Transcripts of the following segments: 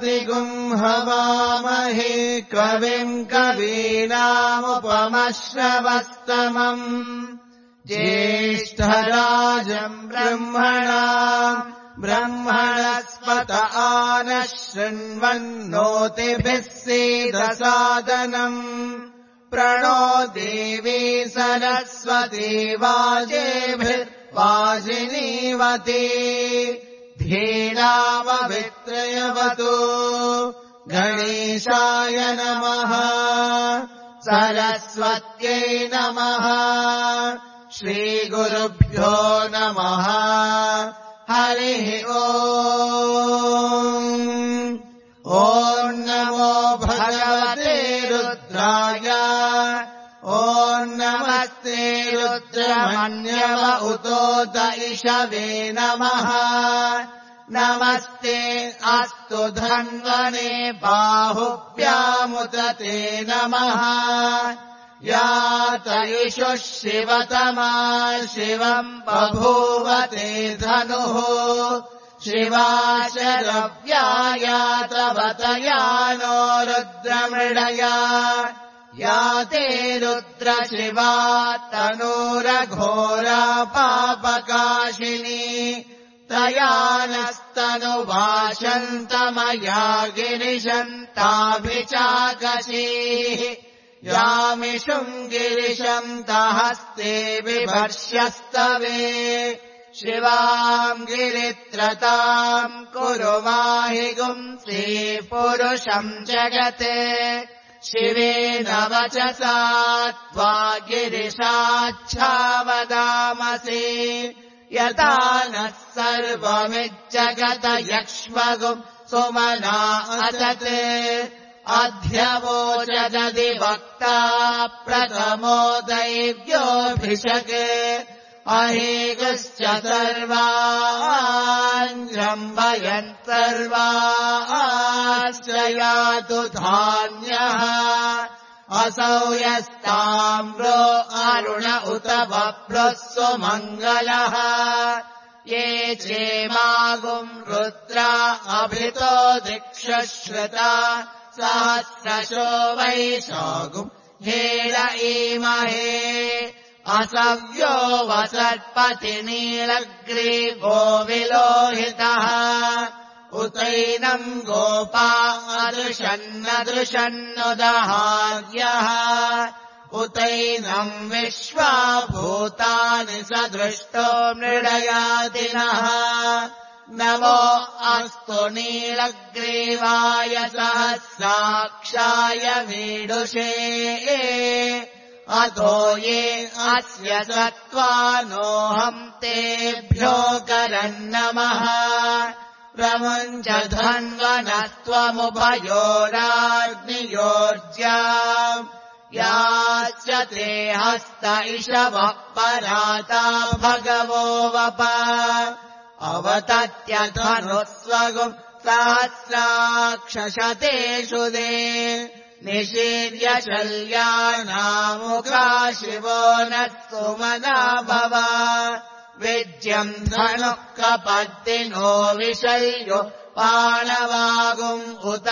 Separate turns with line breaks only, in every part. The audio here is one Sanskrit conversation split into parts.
हवामहे कविम् कवीनामुपमश्रवस्तमम् ज्येष्ठराजम् ब्रह्मणस्पत आनः शृण्वन्नोतिभिः सीदसादनम् प्रणो देवी सरस्वती वाजेभिर्वाजिनीवती धीरामभित्रयवतु गणेशाय नमः सरस्वत्यै नमः श्रीगुरुभ्यो नमः हरिः ॐ नमो भगवते रुद्राय ॐ नमस्ते रुद्रमन्यव उतोत इषवे नमः नमस्ते अस्तु धन्वने बाहुभ्यामुत ते नमः यात इषुः शिवतमा शिवम् बभूव ते धनुः शिवा शरव्यायातवतया नो रुद्रमृडया या ते रुद्रशिवा तनूरघोरा पापकाशिनी तया नस्तनुवाशन्तमया गिरिशन्ताभिचाकशीः यामिषुम् गिरिशन्तहस्ते बिभर्ष्यस्तवे शिवाम् गिरित्रताम् कुरु माहि गुंसि पुरुषम् जगते शिवेन वचसा त्वा गिरिशाच्छावदामसि यथा नः सर्वमिज्जगत यक्ष्मगुम् सुमना असत् अध्यवोचदधिवक्ता प्रथमो दैव्योऽभिषक् अहेगश्च सर्वान् जम्बयन् सर्वाश्च यातु धान्यः असौ यस्ताम्रो अरुण उत बभ्रः सुमङ्गलः ये चेमागुम् रुद्रा अभितो दिक्षश्रुता सहस्रशो वैशागुम् हेर ईमहे असव्यो वसत्पतिनीलग्रीवो विलोहितः उतैनम् गोपा अदृशन्नदृशन्नुदहार्यः उतैनम् विश्वा भूतानि सदृष्टो मृडयादिनः नमो अस्तु नीलग्रीवाय सहस्राक्षाय वीडुषे अतो ये अस्य सत्त्वानोऽहम् तेभ्यो करन्नमः प्रमुञ्च धन्वनस्त्वमुभयोराग्नियोर्जा याश्च ते हस्त इषवः पराता भगवो वप अवतत्यधनुस्वगुम् सहस्राक्षशतेषु दे निशीर्य शल्यानामुखा शिवो नः सुमना भव विज्यम् धनुः कपद्दिनो विशल्यो पाणवागुम् उत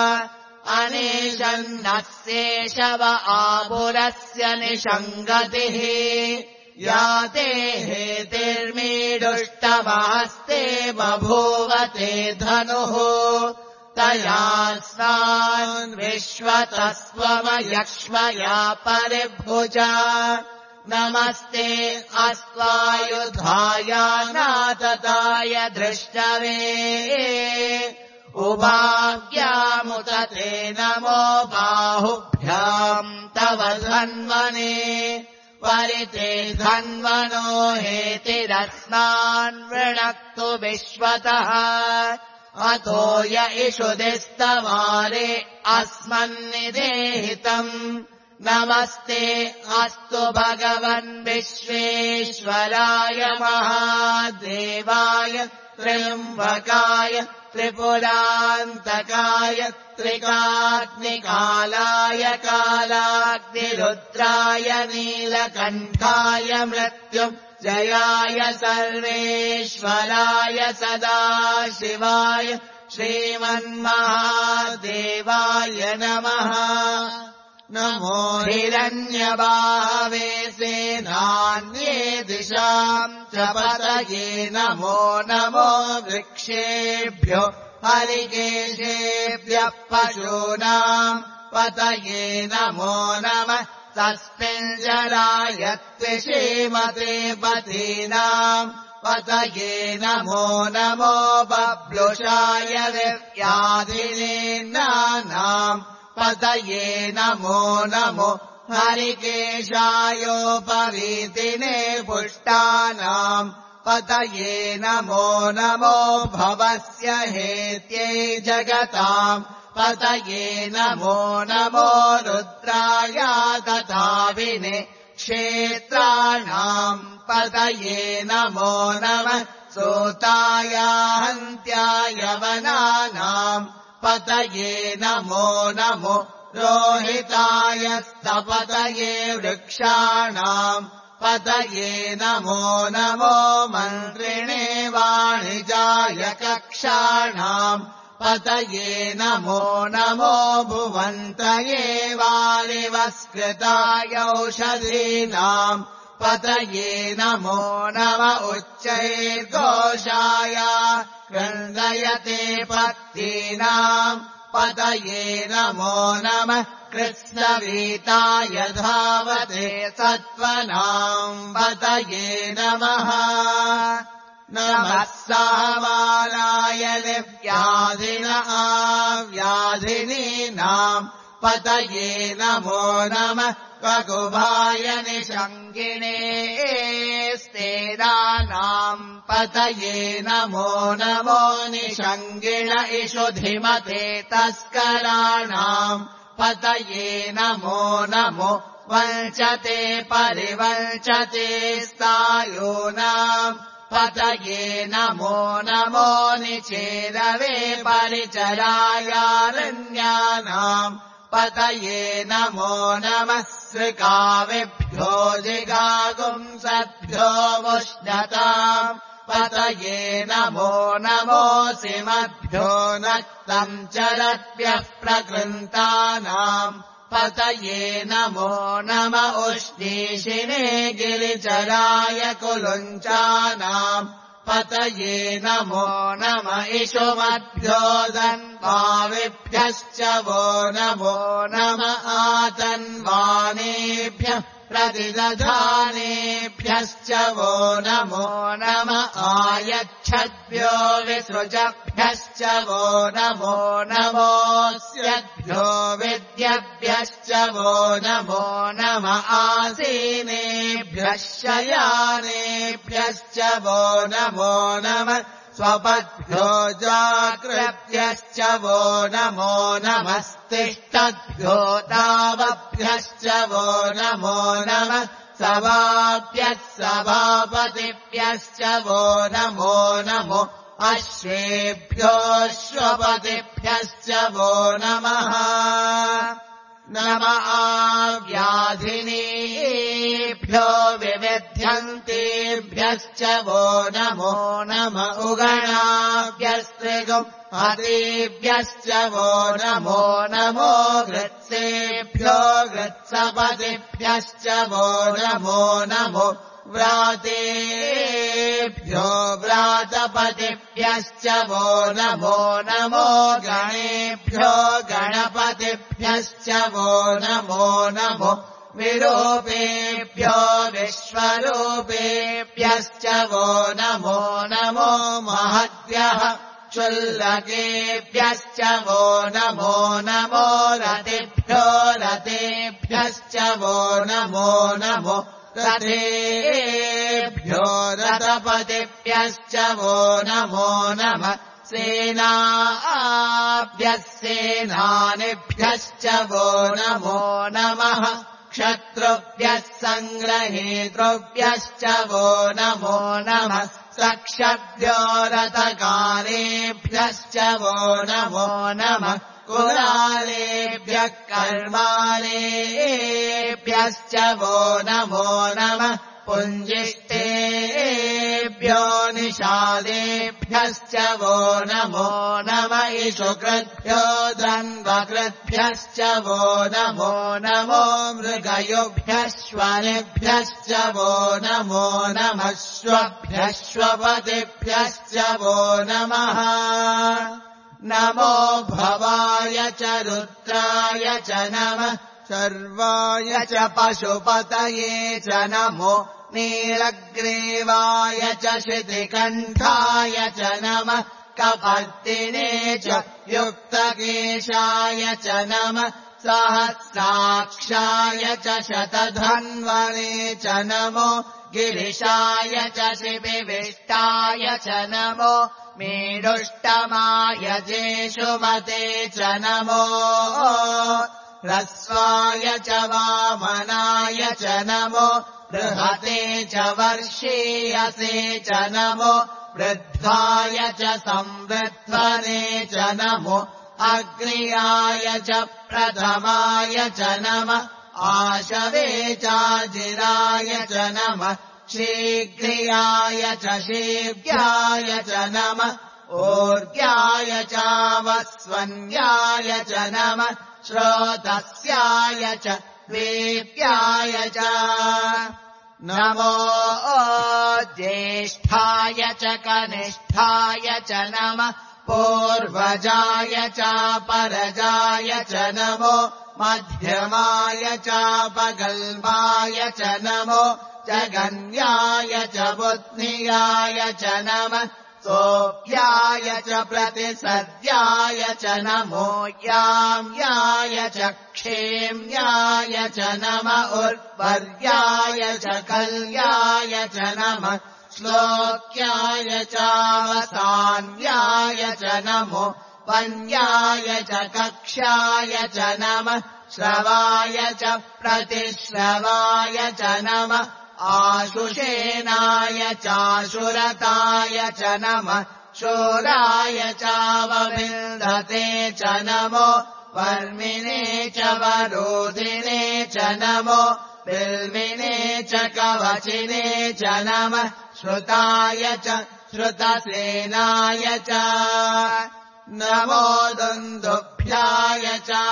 अनेशन्नस्येषव आपुरस्य निषङ्गतिः याते हेतिर्मीडुष्टमहस्ते बभूवते धनुः तया स्नान् विश्वतस्त्वमयक्ष्मया परिभुजा नमस्ते अस्त्वायुधाय नातताय दृष्टवे उभाव्यामुत ते नमो बाहुभ्याम् तव धन्वने परिते धन्वनो हेतिरस्मान् वृणक्तु विश्वतः अतो य इषुदिस्तवारे अस्मन्निदेहितम् नमस्ते अस्तु भगवन् विश्वेश्वराय महादेवाय त्र्यम्बकाय त्रिपुरान्तकाय त्रिकाग्निकालाय कालाग्निरुद्राय नीलकण्ठाय मृत्युम् जयाय सर्वेश्वराय सदाशिवाय श्रीमन्महादेवाय नमः। नमो हिरण्यबाहवे सेनान्ये दिशाम् च पतये नमो नमो वृक्षेभ्यो हरिकेशेभ्यः पशूनाम् पतये नमो नमः। तस्मिञ्जराय त्विषीमते पतीनाम् पतये नमो नमो बभ्लुषाय दिव्याधिनीनाम् पतये नमो नमो हरिकेशायोपवीतिने पुष्टानाम् पतये नमो नमो भवस्य हेत्यै जगताम् पतये नमो नमो रुद्राय तथाविने क्षेत्राणाम् पतये नमो नमः। सूताय हन्त्याय वनानाम् पतये नमो नमो रोहिताय स्तपतये वृक्षाणाम् पतये नमो नमो मन्त्रिणे वाणिजाय कक्षाणाम् पतये नमो नमो भुवन्तये वारिवस्कृताय औषधीनाम् पतये नमो नम उच्चैर्घोषाय क्रन्दयते पत्तीनाम् पतये नमो नमः। कृत्स्नवीताय धावते सत्त्वनाम् पतये नमः। नमः सहमानाय दिव्याधिन आव्याधिनीनाम् पतये नमो नमः। ककुभाय निषङ्गिणे स्तेदानाम् पतये नमो नमो निषङ्गिण इषुधिमते तस्कराणाम् पतये नमो नमो वञ्चते परिवञ्चते स्थायूनाम् पतये नमो नमो निचेदवे परिचरायारण्यानाम् पतये नमो नमः। सृकाविभ्यो जिगागुंसभ्यो मुष्णताम् पतये नमो नमोऽसिमभ्यो नक्तम् चरद्भ्यः प्रकृन्तानाम् पतये नमो नम उष्णीषिणे गिरिचराय कुलुञ्चानाम् पतये नमो नम इषुमभ्यो धन्वाविभ्यश्च वो नमो नम आतन्वानेभ्यः प्रतिदधानेभ्यश्च वो नमो नम आयच्छद्भ्यो विसृजभ्यश्च वो नमो नमोऽस्यभ्यो विद्यभ्यश्च वो नमो नम आसीनेभ्यः शयानेभ्यश्च वो नमो नमः। स्वपद्भ्यो जाग्रभ्यश्च वो नमो नमस्तिष्ठद्भ्यो तावभ्यश्च वो नमो नमः। सभाभ्यः सभापतिभ्यश्च वो नमो नमो अश्वेभ्योऽश्वपतिभ्यश्च वो नमः। नम आव्याधिनीभ्यो विविध्यन्तेभ्यश्च वो नमो नम उगणाभ्यस्त्रिगुम् हतेभ्यश्च वो नमो नमो गृत्सेभ्यो गृत्सपतिभ्यश्च वो नमो नमो व्रातेभ्यो व्रातपतिभ्यश्च वो नमो नमो गणेभ्यो गणपतिभ्यश्च वो नमो नमो विरूपेभ्यो विश्वरूपेभ्यश्च वो नमो नमो महद्भ्यः क्षुल्लकेभ्यश्च वो नमो नमो रतिभ्यो रतेभ्यश्च वो नमो नमो रथेभ्यो रथपतिभ्यश्च वो नमो नमः। सेनाभ्यः सेनानिभ्यश्च वो नमो नमः। क्षत्रुभ्यः सङ्ग्रहेतृभ्यश्च वो नमो नमः। सक्षभ्यो रथकारेभ्यश्च वो नमो नमः। कुलालेभ्यः कर्मालेभ्यश्च वो नमो नमः। पुञ्जिष्टेभ्यो निषादेभ्यश्च वो नमो नम इषुकृद्भ्यो द्वन्द्वकृद्भ्यश्च वो नमो नमो मृगयुभ्यश्वनेभ्यश्च वो नमो नमः श्वभ्यश्वपतिभ्यश्च वो नमः नमो भवाय च रुद्राय च नमः सर्वाय च पशुपतये च नमो नीलग्रीवाय च शितिकण्ठाय च नमः कपर्दिने च युक्तकेशाय च नमः सहस्राक्षाय च शतधन्वने च नमो गिरिशाय च शिबिविष्टाय च नमो मेरुष्टमाय जेषुमते च नमो ह्रस्वाय च वामनाय च नमो बृहते च वर्षीयसे च नमो वृद्धाय च संवृध्वने च नमो अग्र्याय च प्रथमाय च नमः आशवे चाजिराय च नमः शीघ्रियाय च शीघ्राय च नमः ऊर्ध्याय चावस्वन्याय च नमः श्रोतस्याय च वीप्याय च नमो ज्येष्ठाय च कनिष्ठाय च नमः पूर्वजाय च परजाय च नमो मध्यमाय चापगल्भाय च नमो जगन्याय च बुद्धियाय च नमः सोऽभ्याय च प्रतिसद्याय च नमो याम्याय च क्षेम्याय च नमः उर्वर्याय च कल्याय च नमः श्लोक्याय चावसान्याय च नमो वन्याय च कक्ष्याय च नमः श्रवाय च प्रतिश्रवाय च नमः आशुषेनाय चाशुरताय च नमः शूराय चावविन्दते च नमो वर्मिणे च वरोधिने च नमो बिल्विने च कवचिने च नमः श्रुताय च श्रुतसेनाय च नमो दुन्दुभ्याय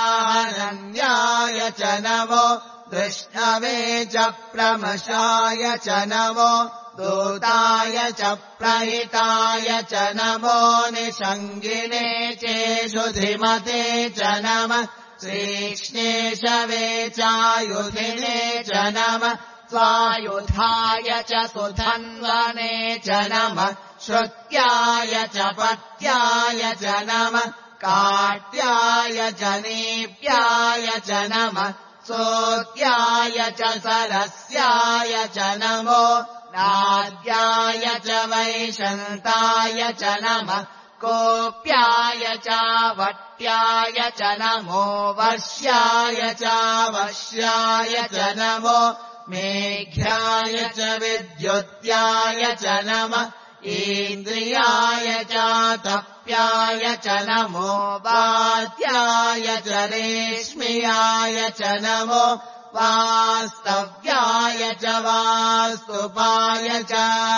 चानन्याय च नमो कृष्णवे च प्रमशाय च नमो दूताय च प्रहिताय च नमो निषङ्गिने चेषुधिमते च नमः श्रीक्ष्णेशवे चायुधिने च नमः स्वायुधाय च सुधन्वने च नमः श्रुत्याय च पत्याय च नमः काट्याय च नीप्याय च नमः सोत्याय च सरस्याय च नमो नाद्याय च वैशन्ताय च नमः कोप्याय च वट्याय च नमो वश्याय च वश्याय च नमो मेघ्याय च विद्युत्याय च नमः इन्द्रियाय च तप्याय च नमो वात्याय च रेश्म्याय च नमो वास्तव्याय च वास्तुपाय च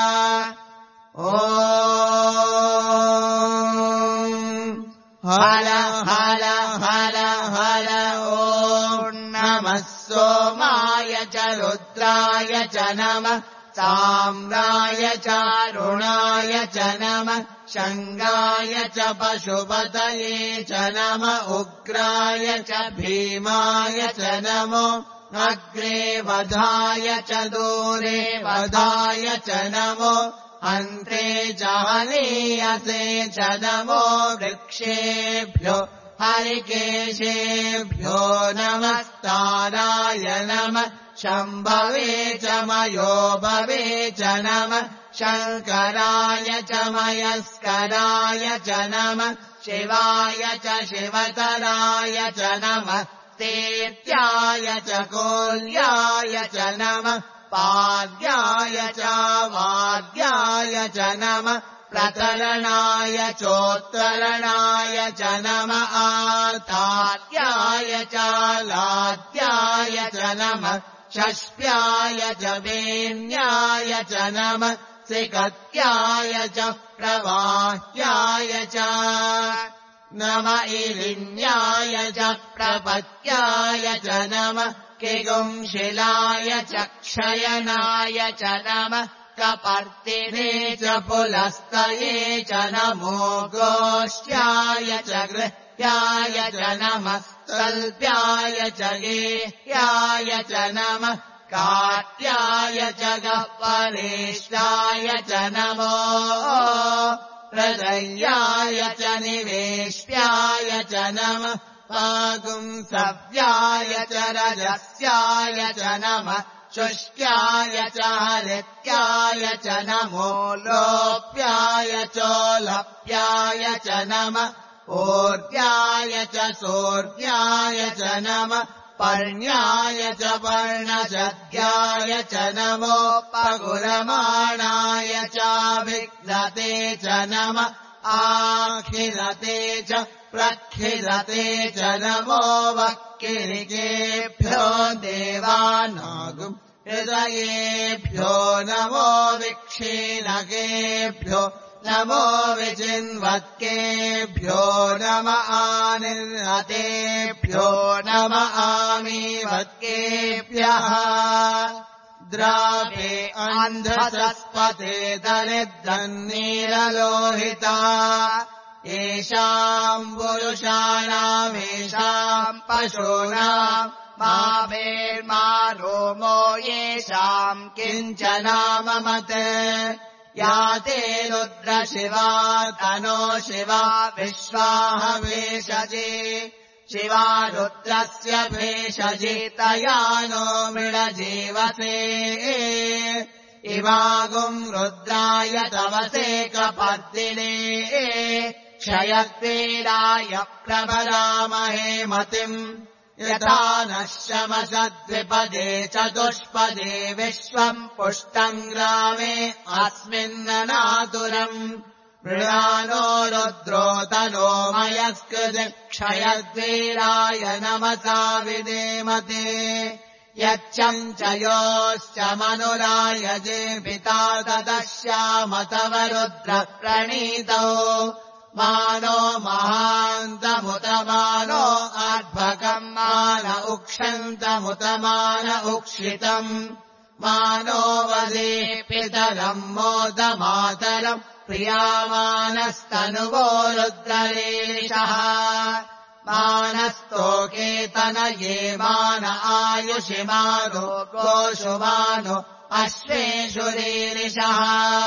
हल हल हल हल ॐ नमः सोमाय च रुद्राय च नमः ताम्राय चारुणाय च नमः शङ्गाय च पशुपतये च नमः उग्राय च भीमाय च नमो अग्रे वधाय च दूरे वधाय च नमो अन्ते च हनीयसे च नमो वृक्षेभ्यो हरिकेशेभ्यो नमस्ताराय नमः शम्भवे च मयोभवे च नमः शङ्कराय च मयस्कराय च नमः शिवाय च शिवतराय च नमः तेत्याय च कोल्याय च नमः पाद्याय च वाद्याय च नमः प्रतरणाय चोत्तरणाय च नमः आर्ताद्याय च लाद्याय च नमः षष्ट्याय च वेण्याय च नमः सिकत्याय च प्रवाह्याय च नम इलिन्याय च प्रपत्याय च नमः किगुंशिलाय च क्षयनाय च नमः कपर्तिने च पुलस्तये च नमो गोष्ठ्याय च गृह्याय च नमः तल्प्याय च गेह्याय च नमः काट्याय च गह्वरेष्ठाय च नमो हृदयाय च निवेष्ट्याय च नमः पागुंसव्याय च रजस्याय च नमः शुष्क्याय च हरित्याय च नमो लोप्याय चोलप्याय च नमः ऊर्ध्याय च सोर्ध्याय च नमः पर्ण्याय च पर्णशद्याय च नमो पगुरमाणाय चाभिघ्नते च नमः आखिलते च प्रखिलते च नमो वक्किरिकेभ्यो देवानागुम् हृदयेभ्यो नमो विक्षीणकेभ्यो नमो विचिन्वत्केभ्यो नम आनिर्हतेभ्यो नम आमीवत्केभ्यः द्रावे अन्धसस्पते दरिद्रन्नीललोहिता येषाम् पुरुषाणामेषाम् पशूनाम् मा भेर्मा रोमो येषाम् किञ्चनाममत् या ते रुद्रशिवा तनो शिवा विश्वाह भेषजे शिवा रुद्रस्य भेषजे तया नो मृडजीवसे इमागुम् रुद्राय तवसे कपर्दिने क्षयक्रीडाय प्रभरामहे मतिम् यथा नः शमशद्विपदे चतुष्पदे विश्वम् पुष्टम् ग्रामे अस्मिन्ननातुरम् मृणानो रुद्रो तनो मयस्कृति क्षयद्वीराय नमसा विदेमते यच्चञ्चयोश्च मनुराय जे पिता तदश्याम तव रुद्र प्रणीतौ मानो महान्तमुतमानो अर्भकम् मान उक्षन्तमुतमान उक्षितम् मानो वदे पितरम् मोदमातरम् प्रियामानस्तनुवो रुद्ररेशः मानस्तोकेतनये मान आयुषि मानो गोषु मानो अश्वेषु रीरिषः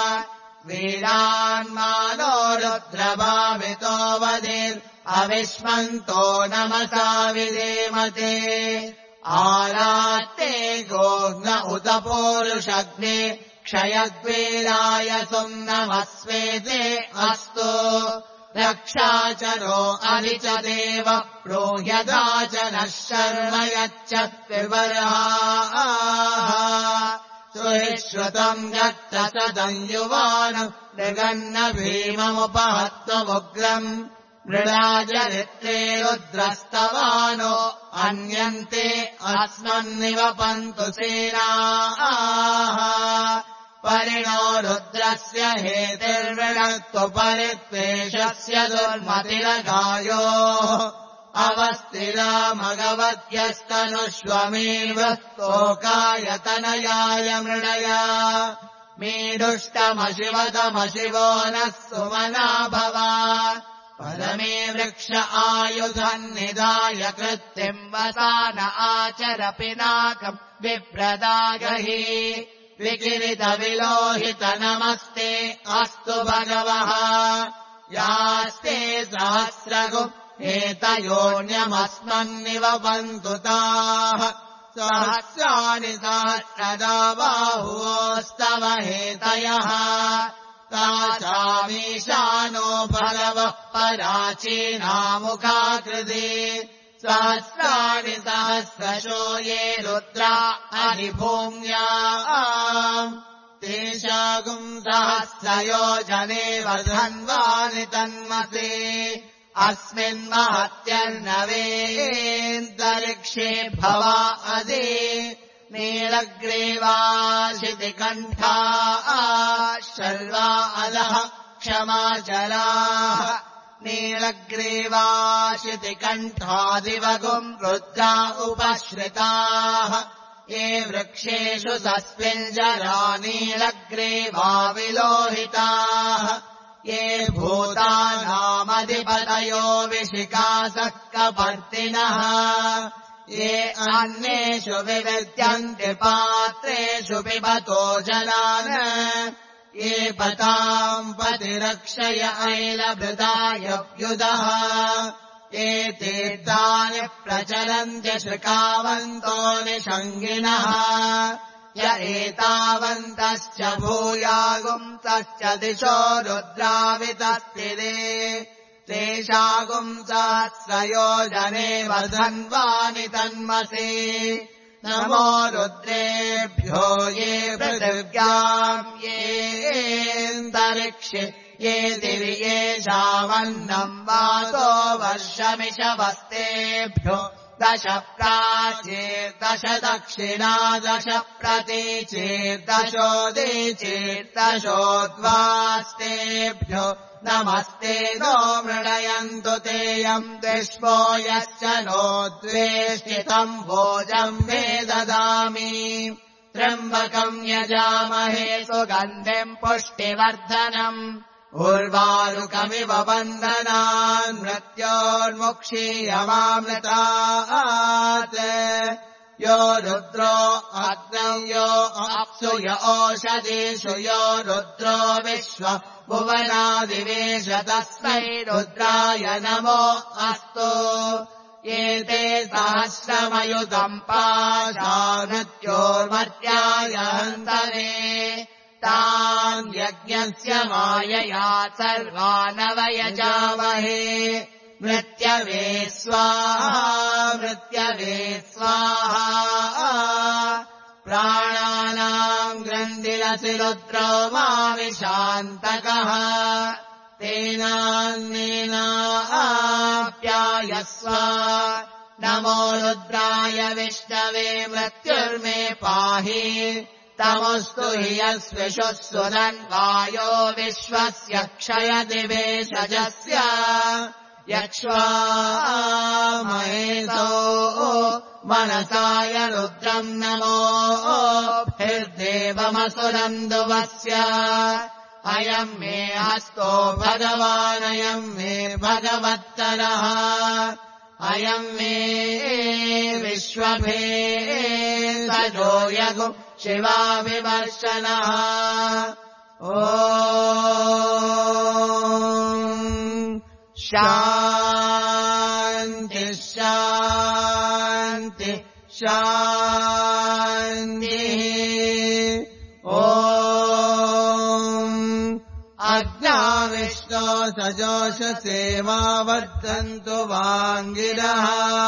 वीरान्मानो रुद्रभावितो वदेर् अविष्मन्तो नमसा विदेमते आरात्ते गोघ्न उत पूरुषग्ने क्षयद्वीराय सुम्नमस्वेते अस्तु रक्षाचरो अरिच देव प्रोह्यदाचनः शर्म यच्च विवर्हाः सुश्रुतम् गत्तसदम् युवान् मृगन्न भीममुपहत्वमुग्रम् मृडाजरित्रे रुद्रस्तवानो अन्यन्ते अस्मन्निवपन्तु सेनाः परिणो रुद्रस्य हेतिर्विणक्तु परित्वेषस्य दुर्मतिरगायोः अवस्थिरामगवद्यस्तनुष्वमेव स्तोकायतनयाय मृडया मीडुष्टमशिवतमशिवो नः सुमना भवा पदमे वृक्ष आयुधन्निधाय कृत्तिम् वसान आचर पिनाकम् विप्रदागहि विकिरितविलोहित नमस्ते अस्तु भगवः यास्ते सहस्रगु एतयोऽन्यमस्मन्निवपन्तु ताः सहस्राणि सहस्रदा बाहुवोस्तव हेतयः तासामीशानो भगवः पराचीनामुखाकृते सहस्राणि सहस्रशो ये रुद्रा अधिभूम्या तेषागुम् सहस्रयोजने वधन्वानि तन्मसे अस्मिन्महत्यर्नवेऽन्तरिक्षे भवा अदे नीलग्रीवाशितिकण्ठाः शर्वा अधः क्षमाचलाः नीलग्रीवाशितिकण्ठादिवगुम् रुद्रा उपश्रिताः ये वृक्षेषु सस्मिञ्जरा नीलग्रीवा विलोहिताः ये भूतानामधिपतयो विशिखासः कपर्दिनः ये अन्येषु विविद्यन्ते पात्रेषु पिबतो जलान् ये पताम् पतिरक्षय ऐलभृतायव्युदः ये तीर्थानि प्रचलन्त्य श्रुकावन्तो निषङ्गिनः य एतावन्तश्च भूयागुंसश्च दिशो रुद्रावितस्तिरे तेषागुंसहस्रयोजने वर्धन्वानि तन्मसि नमो रुद्रेभ्यो ये पृथिव्याम् येऽन्तरिक्षे ये दिवि येषामन्नम् वासो वर्षमिषवस्तेभ्यो दश प्राचीर्दश दक्षिणा दश प्रतीचीर्दशोदीचीर्दशोद्वास्तेभ्यो नमस्ते नो मृणयन्तु तेयम् विश्वो यश्च नो द्वेष्टितम् भोजम् मे ददामि त्र्यम्बकम् यजामहे सुगन्धिम् पुष्टिवर्धनम् उर्वारुकमिव बन्धनान् मृत्योर्मुक्षीयमामृतात् यो रुद्रो अग्नौ यो अप्सु य ओषधीषु यो रुद्रो विश्व भुवनादिवेश तस्मै रुद्राय नमो अस्तु एते सहस्रमयुतम् पाशानत्योर्मर्त्याय हन्तरे तान् यज्ञस्य मायया सर्वानवयजामहे मृत्यवे स्वाहा मृत्यवे स्वाहा प्राणानाम् ग्रन्थिरसि रुद्रो माविशान्तकः तेनान्नेनाप्यायस्व नमो रुद्राय विष्णवे मृत्युर्मे पाहि तमस्तु हि यस्विषुः सुरन्वायो विश्वस्य क्षयदिवेशजस्य यक्ष्वामहेतो मनसाय रुद्रम् नमोभिर्देवमसुरन्दुवस्य अयम् मे हस्तो भगवानयम् मे भगवत्तरः अयम् मे विश्वभेदो यगु शिवा विमर्शनः ॐ शान्ति शान्ति शान्तिः ॐ अग्नाविष्णो सजोषसेवा वर्धन्तु वाङ्गिरः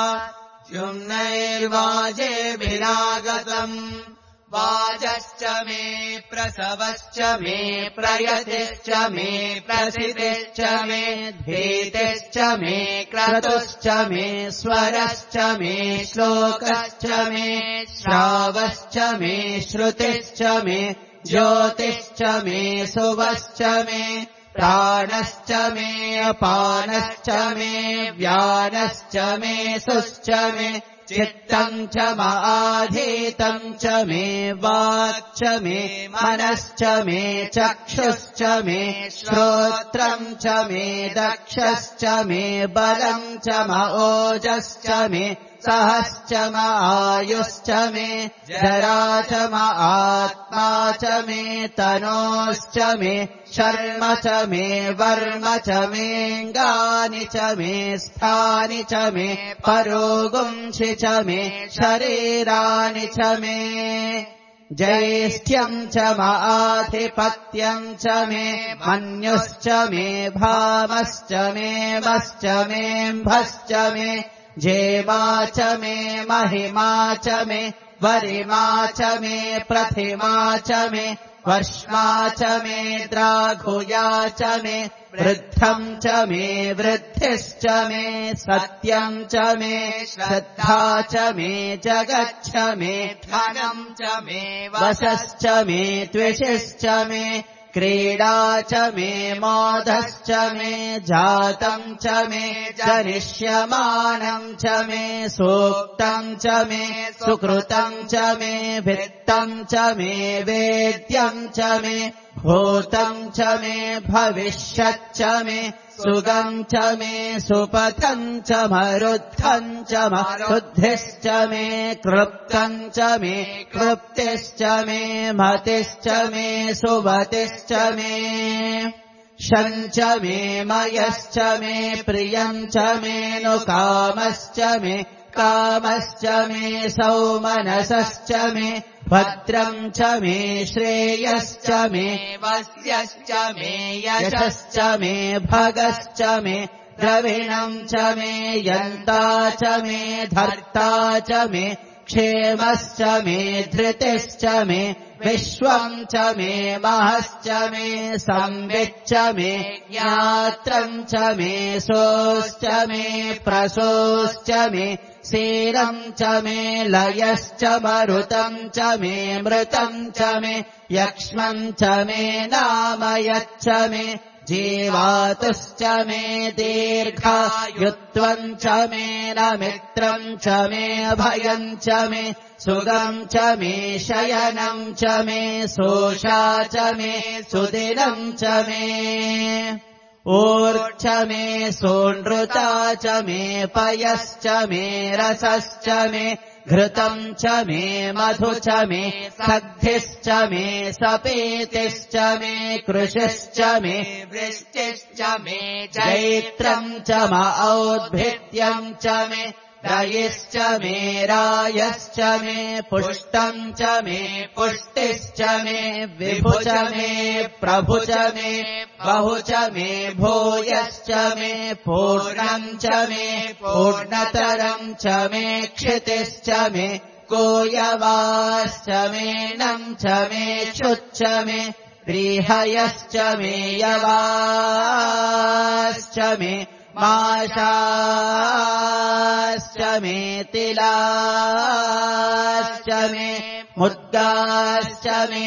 द्युम्नैर्वाजेभिरागतम् वाजश्च मे प्रसवश्च मे प्रयतिश्च मे प्रसितिश्च मे भीतिश्च मे क्रतुश्च मे स्वरश्च मे श्लोकश्च मे श्रावश्च मे श्रुतिश्च मे ज्योतिश्च मे सुवश्च मे प्राणश्च मे अपानश्च मे व्यानश्च मे सुश्च मे चित्तम् च माधीतम् च मे वाक्च मे मनश्च मे चक्षुश्च मे श्रोत्रम् च मे दक्षश्च मे बलम् च ओजश्च मे सहश्च आयुश्च मे जरा च आत्मा च मे तनोश्च मे शर्म च मे वर्म च मेऽङ्गानि च मे स्थानि च मे परोगुंसि च मे शरीराणि च मे ज्येष्ठ्यम् च आधिपत्यम् च मे मन्युश्च मे भामश्च मे वश्च मेऽम्भश्च मे जेमा च मे महिमा च मे वरिमा च मे प्रतिमा च मे वर्ष्मा च मे द्राघुया च मे वृद्धम् च मे वृद्धिश्च मे सत्यम् च मे श्रद्धा च मे जगच्च मे
धनम् च मे
वशश्च मे त्विषिश्च मे क्रीडा च मे मोदश्च मे जातम् च मे जनिष्यमानम् च मे सूक्तम् च मे सुकृतम् च मे भित्तम् च मे वेद्यम् च मे भूतम् च मे भविष्यच्च मे सुगम् च मे सुपथम् च मरुद्धम् च मरुद्धिश्च मे कृप्तम् च मे कृप्तिश्च मे मतिश्च मे सुमतिश्च मे शञ्च मे मयश्च मे प्रियम् च मे नु कामश्च मे कामश्च मे सौमनसश्च मे भद्रम् च मे श्रेयश्च मे
वस्यश्च मे
यशश्च मे भगश्च मे द्रविणम् च मे यन्ता च मे धर्ता च मे क्षेमश्च मे धृतिश्च मे विश्वम् च मे महश्च मे संविच्च मे ज्ञात्रम् च मे सोश्च मे प्रसोश्च मे सीरम् च मे लयश्च मरुतम् च मे मृतम् च मे यक्ष्मम् च मे नामयच्च मे जीवातुश्च मे दीर्घायुत्वम् च मे न मित्रम् च मे अभयम् च मे सुगम् च मे शयनम् च मे सोषा च मे सुदिनम् च मे ऊर्च मे सोनृता च मे पयश्च मे रसश्च मे घृतम् च मे मधु च मे सग्धिश्च मे सपेतिश्च मे कृशिश्च मे
वृष्टिश्च मे
चैत्रम् च म औद्भिद्यम् च मे रयिश्च मे रायश्च मे पुष्टम् च मे पुष्टिश्च मे विभु च मे प्रभु च मे बहु च मे भूयश्च मे पूर्णम् च मे पूर्णतरम् च मे क्षितिश्च मे कोयवाश्च मे नम् च मे क्षुच्च मे व्रीहयश्च मे यवाश्च मे माशाश्च मे तिलाश्च मे मुद्गाश्च मे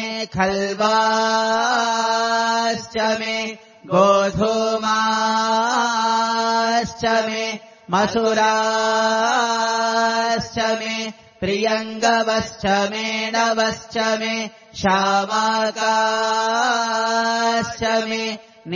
खल्वाश्च मे गोधूमाश्च मे मसुराश्च मे प्रियङ्गवश्च मे नवश्च मे श्यामाकाश्च मे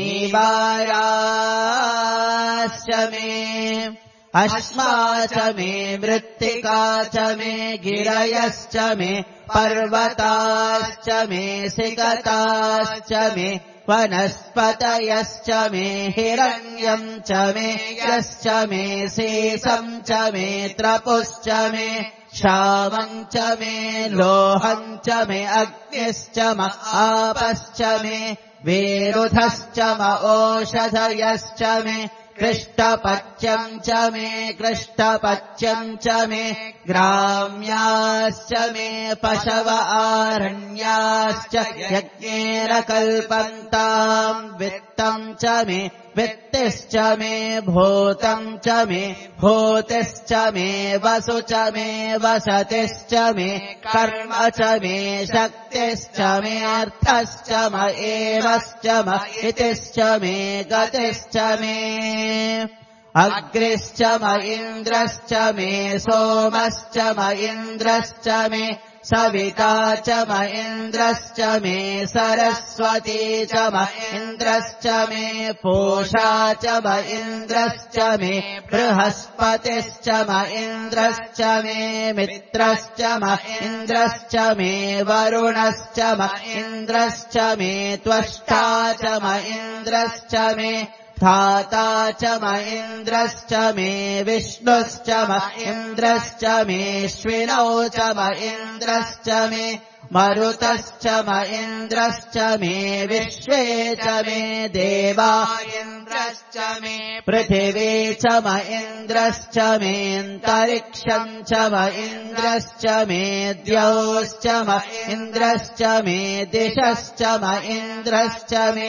नीवाराश्च मे अश्मा च मे मृत्तिका च मे गिरयश्च मे पर्वताश्च मे सिकताश्च मे वनस्पतयश्च मे हिरण्यम् च मे यश्च मे शेषम् च मे त्रपुश्च मे श्यामम् च मे लोहम् च मे अग्निश्च म आपश्च मे वेरुधश्च म ओषधयश्च मे कृष्टपच्यम् च मे कृष्टपच्यम् च मे ग्राम्याश्च मे पशव आरण्याश्च यज्ञेन कल्पन्ताम् वित्तम् च मे वित्तिश्च मे भूतम् च मे भूतिश्च मे वसु च मे वसतिश्च मे कर्म च मे शक्तिश्च मे अर्थश्च म एवश्च म इतिश्च मे गतिश्च मे अग्निश्च म इन्द्रश्च मे सोमश्च म इन्द्रश्च मे सविता च म इन्द्रश्च मे सरस्वती च म इन्द्रश्च मे पूषा च म इन्द्रश्च मे बृहस्पतिश्च म इन्द्रश्च मे मित्रश्च म इन्द्रश्च मे वरुणश्च म इन्द्रश्च मे त्वष्टा च म इन्द्रश्च मे धाता च म इन्द्रश्च मे विष्णुश्च म इन्द्रश्च मेऽश्विनौ च म इन्द्रश्च मे मरुतश्च म इन्द्रश्च मे विश्वे च मे देवा
इन्द्रश्च मे
पृथिवी च म इन्द्रश्च मेऽन्तरिक्षम् च म इन्द्रश्च मे द्यौश्च म इन्द्रश्च मे दिशश्च म इन्द्रश्च मे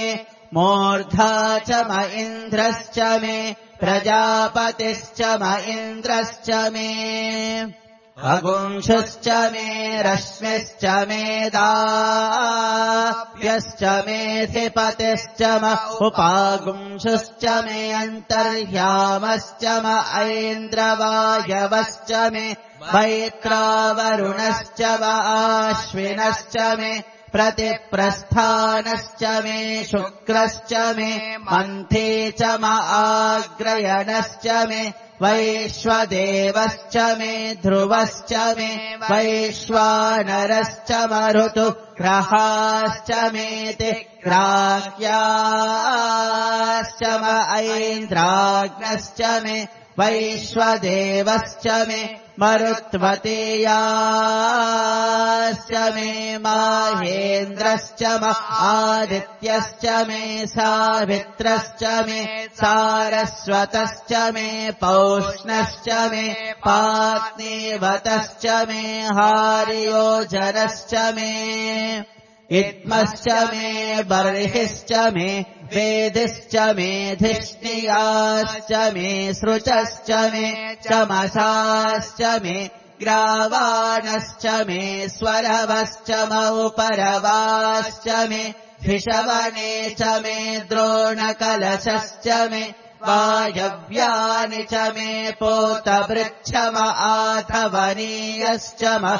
मूर्धा च म इन्द्रश्च मे प्रजापतिश्च म इन्द्रश्च मे अगुंशुश्च मे रश्मिश्च मे दाप्यश्च मे धिपतिश्च म उपागुंशुश्च मे अन्तर्यामश्च म ऐन्द्रवायवश्च मे वैत्रावरुणश्च व आश्विनश्च मे प्रतिप्रस्थानश्च मे शुक्रश्च मे मन्थे च म आग्रयणश्च मे वैश्वदेवश्च मे ध्रुवश्च मे वैश्वानरश्च म ऋतुग्रहाश्च मे तिग्राह्याश्च म ऐन्द्राग्नश्च मे वैश्वदेवश्च मे मरुत्वतेयाश्च मे माहेन्द्रश्च म आदित्यश्च मे सावित्रश्च मे सारस्वतश्च मे पौष्णश्च मे पात्नीवतश्च मे हार्योजनश्च मे इत्मश्च मे बर्हिश्च मे वेदिश्च मे धिष्णियाश्च मे सृचश्च मे चमसाश्च मे ग्रावाणश्च मे स्वरवश्च म उपरवाश्च मे धिषवणे च मे द्रोणकलशश्च मे वायव्यानि च मे पोतभृच्छ म आथवनीयश्च म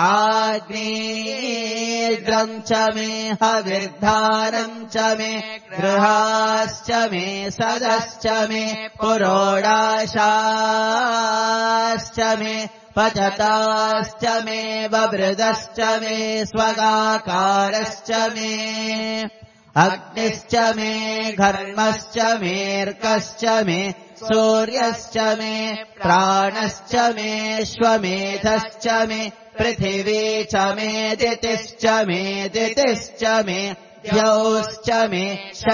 आग्नेयम् च मे हविर्धानम् च मे गृहाश्च मे सदश्च मे पुरोडाशाश्च मे पचताश्च मे बभृदश्च मे स्वगाकारश्च मे अग्निश्च मे घर्मश्च मेऽर्कश्च मे सूर्यश्च मे प्राणश्च मे श्वमेधश्च मे पृथिवी च मे दितिश्च मे दितिश्च मे द्यौश्च मे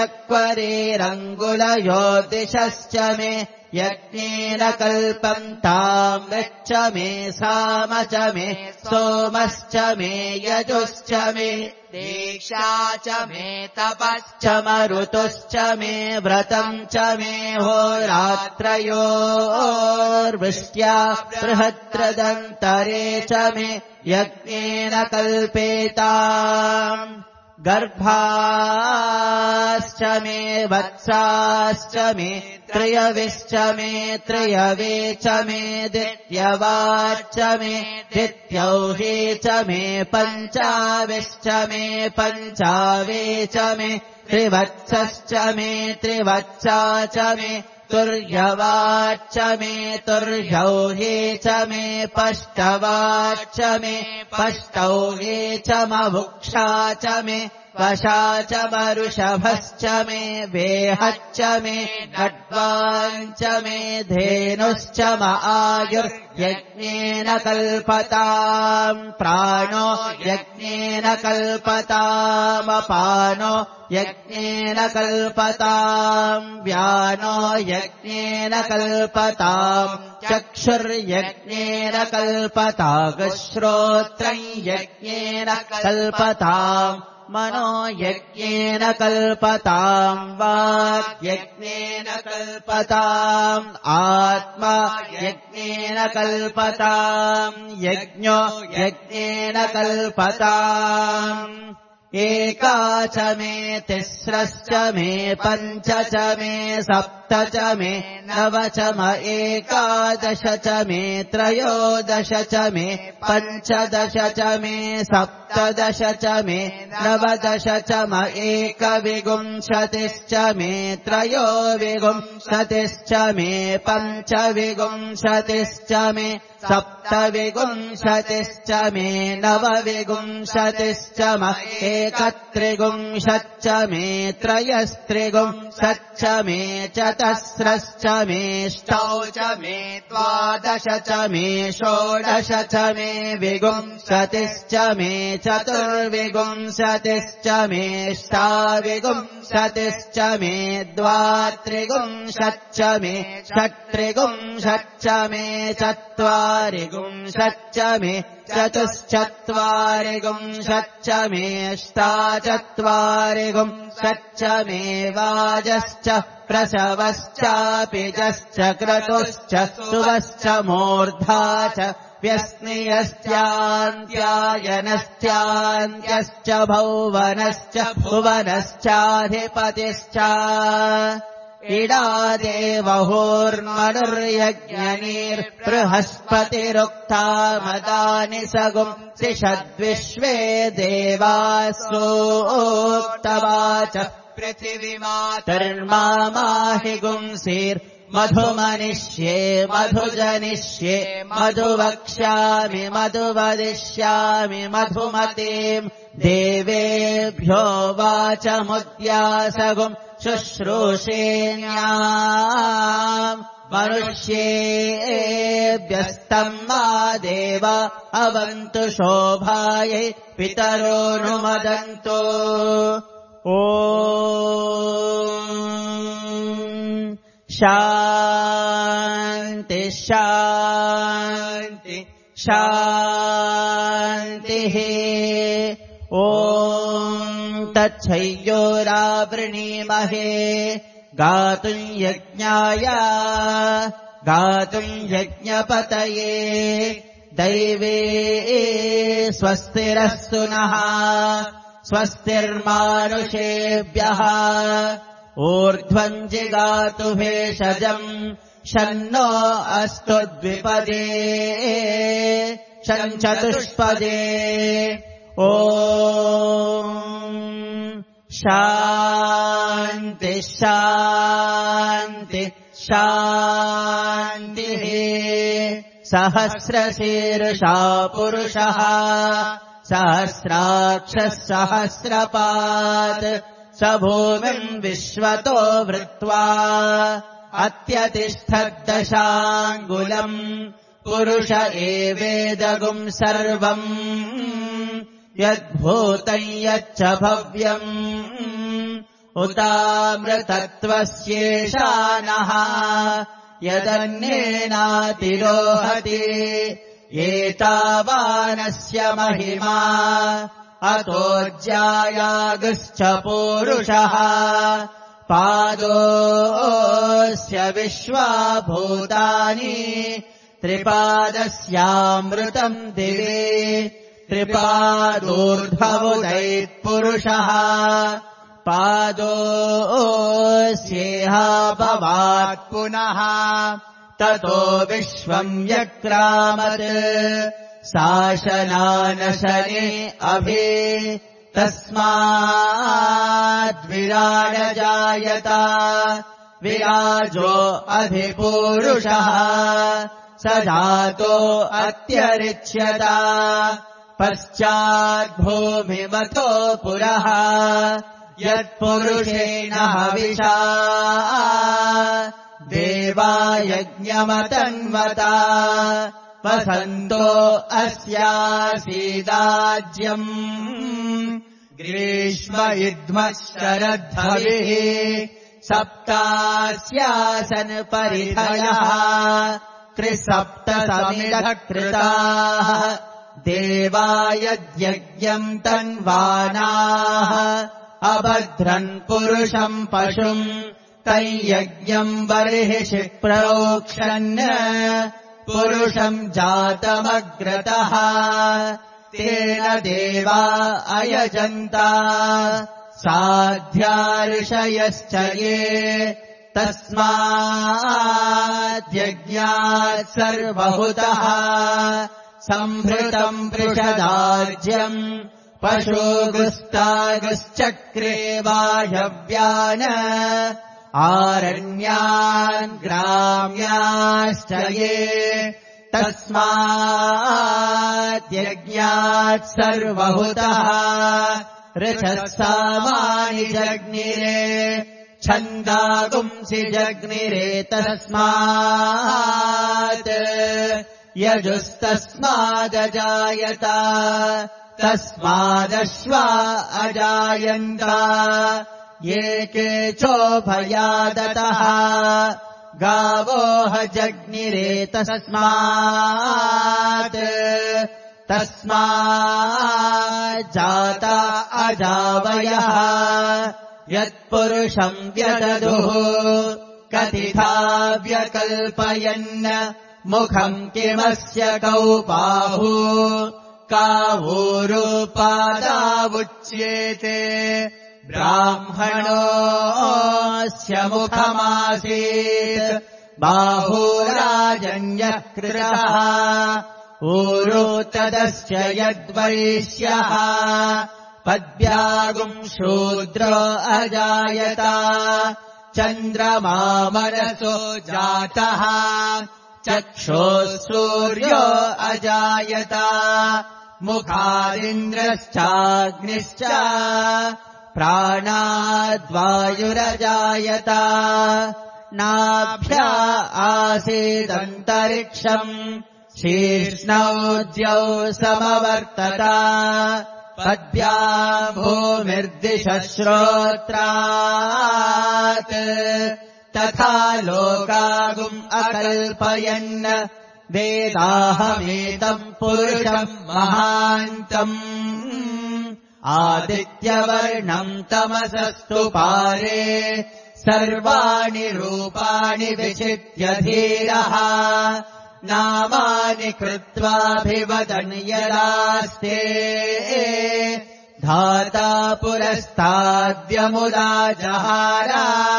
शक्वरेरङ्गुलयोदिशश्च मे यज्ञेन कल्पन्ताम् वृच्च मे साम च मे सोमश्च मे यजुश्च मे
दीक्षा च मे तपश्च
मरुतुश्च मे व्रतम् च मे होरात्रयोर्वृष्ट्या बृहद्रदन्तरे च मे यज्ञेन कल्पेताम् गर्भाश्च मे वत्साश्च मे त्रयविश्च मे त्रयवे च मे दित्यवाच्च मे दित्यौहे च मे पञ्चाविश्च मे पञ्चावे च मे त्रिवत्सश्च मे त्रिवत्सा च मे तुर्यवाच्च मे तुर्यौहे च मे पष्टवाच्च मे पष्टौहे च मभुक्षा च मे वशा च मरुषभश्च मे वेहच्च मे नड्वाञ्च मे धेनुश्च म आयुर्यज्ञेन कल्पताम् प्राणो यज्ञेन कल्पतामपानो यज्ञेन कल्पताम् व्यानो यज्ञेन कल्पताम् चक्षुर्यज्ञेन कल्पतागश्रोत्रम् यज्ञेन कल्पताम् मनो यज्ञेन कल्पताम् वाक् यज्ञेन कल्पताम् आत्मा यज्ञेन कल्पताम् यज्ञो यज्ञेन कल्पताम् एका च मे तिस्रश्च मे पञ्च च मे सप्त च मे नव च म एकादश च मे त्रयोदश च मे पञ्चदश च मे सप्तदश च मे नवदश च म एकविंशतिश्च मे त्रयोविंशतिश्च मे पञ्चविंशतिश्च मे सप्तविंशतिश्च मे नवविंशतिश्च म एकत्रिंशच्च मे त्रयस्त्रिंशच्च मे चतस्रश्च मेऽष्टौ च मे द्वादश च मे षोडश च मे विंशतिश्च मे चतुर्विंशतिश्च मेऽष्टाविंशतिश्च मे द्वात्रिंशच्च मे षट्त्रिंशच्च मे चत्वारिंशच्च मे चतुश्चत्वारिगुंशच्च मेष्टाचत्वारिगुंशच्च मे वाजश्च प्रसवश्चापिजश्च क्रतुश्च स्तुवश्च मूर्धा च व्यस्नियश्चान्त्यायनश्चान्त्यश्च भौवनश्च भुवनश्चाधिपतिश्च इडादेवहोर्मनुर्यज्ञनीर्बृहस्पतिरुक्ता मदानि सगुंसि षद्विश्वे देवासोक्तवाच पृथिवीमातर्माहि गुंसीर्मधुमनिष्ये मधुजनिष्ये मधुवक्ष्यामि मधुवदिष्यामि मधुमतीम् देवेभ्यो वाचमुद्यासगुम् शुश्रूषेण्याम् मनुष्येभ्यस्तम् मा देव अवन्तु शोभायै पितरोऽनुमदन्तु ॐ शान्ति शान्ति शान्तिः ॐ तच्छय्योरावृणीमहे गातुम् यज्ञाय गातुम् यज्ञपतये दैवे स्वस्तिरस्तु नः स्वस्तिर्मानुषेभ्यः ऊर्ध्वम् जिगातु भेषजम् शन्नो अस्तु द्विपदे शञ्चतुष्पदे ॐ शान्ति शान्ति शान्तिः सहस्रशीर्षा पुरुषः सहस्राक्षः सहस्रपात् स भूमिम् विश्वतो वृत्वा अत्यतिष्ठद्दशाङ्गुलम् पुरुष एवेदगुम् सर्वम् यद्भूतम् यच्च भव्यम् उतामृतत्वस्येषानः यदन्येनातिरोहति एतावानस्य महिमा अतोऽज्यायागुश्च पूरुषः पादोऽस्य विश्वाभूतानि त्रिपादस्यामृतम् दिवे त्रिपादोर्ध्वमुदैत्पुरुषः पादोऽस्येहा भवात् पुनः ततो विश्वम् व्यक्रामत् शासनानशने अभि तस्माद्विराडजायत विराजो अधिपूरुषः स जातो अत्यरिच्यत पश्चाद्भूमिमतो पुरः यत्पुरुषेण हविषा देवा यज्ञमतन्वता वसन्तो अस्यासीदाज्यम् ग्रीष्म युध्मश्चरद्धविः सप्तास्यासन् परिधयः त्रिसप्तसमिदः कृताः देवा यद्यज्ञम् तन्वानाः अभद्रन् पुरुषम् पशुम् तैयज्ञम् बर्हिषि प्रोक्षन् पुरुषम् जातमग्रतः तेन देवा अयजन्ता साध्या ऋषयश्च ये तस्माद्यज्ञात् सर्वहुतः सम्भृतम् पृषदार्ज्यम् पशुगुस्तागुश्चक्रे वायव्यान् आरण्यान् ग्राम्याश्च ये तस्माद्यज्ञात् सर्वहुतः ऋचः सामानि जग्निरे छन्दागुंसि जग्निरे तस्मात् यजुस्तस्मादजायत तस्मादश्वा अजायन्त ये केचोभयादतः गावोह जग्निरे तस्मात् तस्माज्जाता अजावयः यत्पुरुषम् व्यददुः कथिता व्यकल्पयन् मुखम् किमस्य कौ बाहु कावूरुपादावुच्येते ब्राह्मणोऽस्य मुखमासीत् बाहुराजन्यः कृतः ऊरु तदस्य यद्वैश्यः पद्भ्यागुम् शूद्रो अजायत चन्द्रमा मनसो जातः चक्षुः सूर्यो अजायत मुखादिन्द्रश्चाग्निश्च प्राणाद्वायुरजायत नाभ्या आसीदन्तरिक्षम् शीर्ष्णौ समवर्तत पद्भ्याम् भूमिर्दिशश्रोत्रात् तथा लोकागुम् अकल्पयन् वेदाहमेतम् पुरुषम् महान्तम् आदित्यवर्णम् तमसस्तु पारे सर्वाणि रूपाणि विचित्य धीरः नामानि कृत्वाभिवदन् यदास्ते धाता पुरस्ताद्यमुदा जहार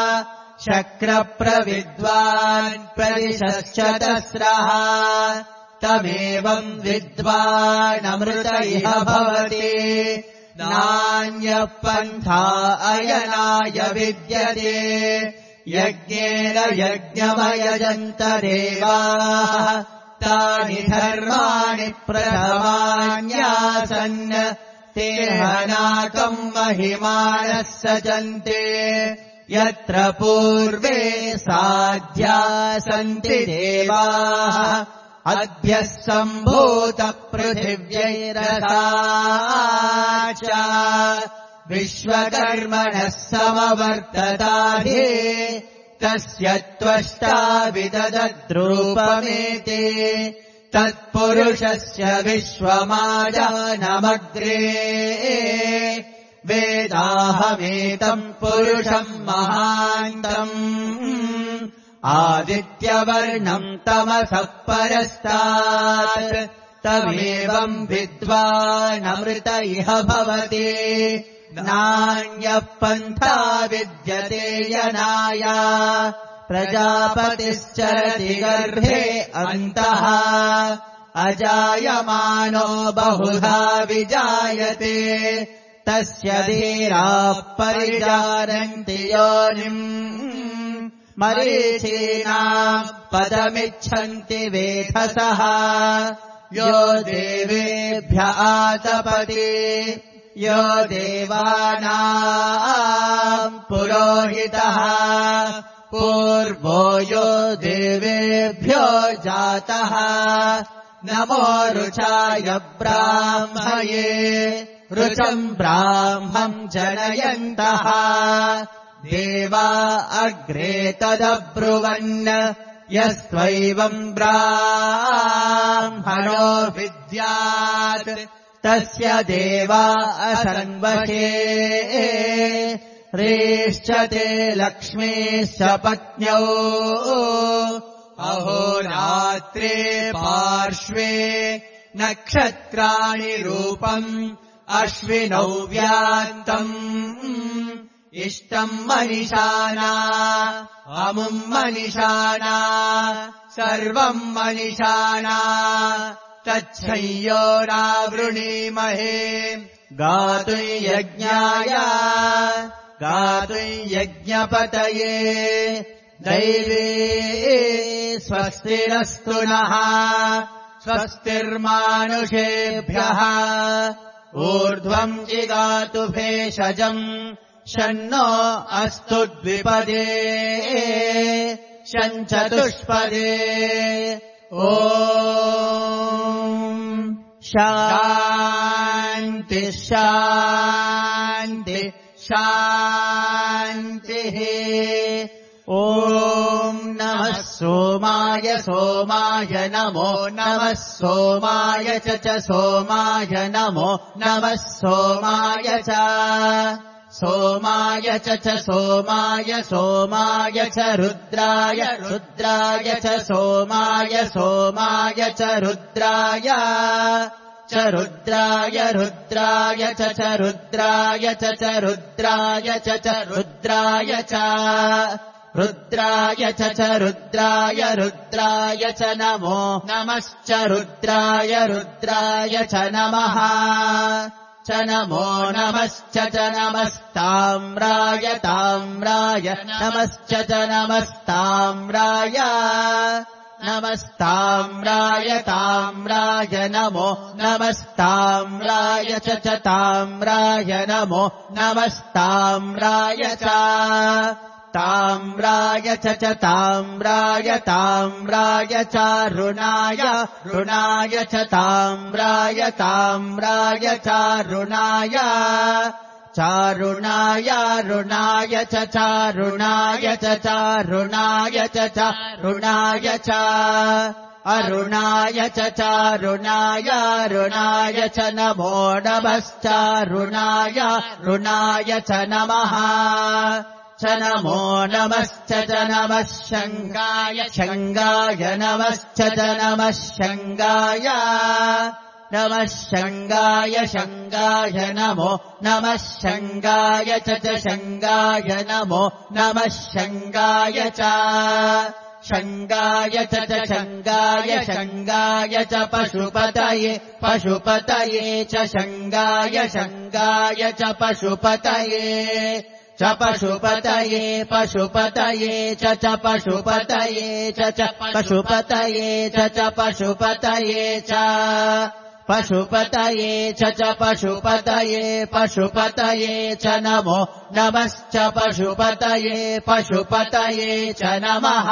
शक्रप्रविद्वान् प्रदिशश्चतस्रः तमेवम् विद्वानमृत इह भवति नान्यः पन्था अयनाय विद्यते यज्ञेन यज्ञमयजन्त देवाः तानि धर्माणि प्रथमान्यासन् ते हनाकम् महिमानः सजन्ते यत्र पूर्वे साध्या सन्ति देवाः अद्भ्यः सम्भूतपृथिव्यैरसा च विश्वकर्मणः समवर्तताधि तस्य त्वष्टा विददद्रूपमेते तत्पुरुषस्य विश्वमाजानमग्रे वेदाहमेतम् पुरुषम् महान्तम् आदित्यवर्णम् तमसः परस्तात् तमेवम् विद्वानमृत इह भवति नान्यः पन्था विद्यते यनाय प्रजापतिश्चरति गर्भे अन्तः अजायमानो बहुधा विजायते तस्य धीराः परिजानन्ति योनिम् मरीचीनाम् पदमिच्छन्ति वेधसः यो देवेभ्य आतपति यो देवानाम् पुरोहितः पूर्वो यो देवेभ्यो जातः नमो रुचाय ब्राह्मये रुचम् ब्राह्मम् जनयन्तः देवा अग्रे तदब्रुवन् यस्त्वैवम् ब्राह्मणो विद्यात् तस्य देवा असन्वशे ह्रीश्च ते लक्ष्मीश्च पत्न्यौ अहोरात्रे पार्श्वे नक्षत्राणि रूपम् अश्विनौ व्यान्तम् इष्टम् मनिषाणा अमुम् मनिषाणा सर्वम् मनिषाणा तच्छय्योरावृणीमहे गातुम् यज्ञाय गातुम् यज्ञपतये दैवे स्वस्तिरस्तु नः स्वस्तिर्मानुषेभ्यः ऊर्ध्वम् जिगातु भेषजम् शन्नो अस्तु द्विपदे शञ्चतुष्पदे ॐ शान्ति शान्ति शान्तिः ॐ नमः सोमाय सोमाय नमो नमः सोमाय च सोमाय नमो नमः सोमाय च सोमाय च सोमाय सोमाय च रुद्राय रुद्राय च सोमाय सोमाय च रुद्राय रुद्राय रुद्राय च रुद्राय च रुद्राय च रुद्राय च रुद्राय च रुद्राय रुद्राय च नमो नमश्च रुद्राय रुद्राय च नमः च नमो नमश्च च नमस्ताम्राय ताम्राय नमश्च च नमस्ताम्राय नमस्ताम्राय ताम्राय नमो नमस्ताम्राय च ताम्राय नमो नमस्ताम्राय च ताम्राय च ताम्राय ताम्राय च रुणाय रुणाय च ताम्राय ताम्राय च रुणाय चारुणाय रुणाय च चारुणाय च चारुणाय च चारुणाय च अरुणाय च चारुणाय रुणाय च नमो नमश्चारुणाय रुणाय च नमः च नमो नमश्च च नमः शङ्गाय शङ्गाय नमश्च च नमः शङ्गाय नमः शङ्गाय शङ्गाय नमो नमः शङ्गाय च शङ्गाय नमो नमः शङ्गाय च शङ्गाय च शङ्गाय शङ्गाय च पशुपतये पशुपतये च शङ्गाय शङ्गाय च पशुपतये च पशुपतये पशुपतये च पशुपतये च पशुपतये च पशुपतये च पशुपतये च पशुपतये पशुपतये च नमो नमश्च पशुपतये पशुपतये च नमः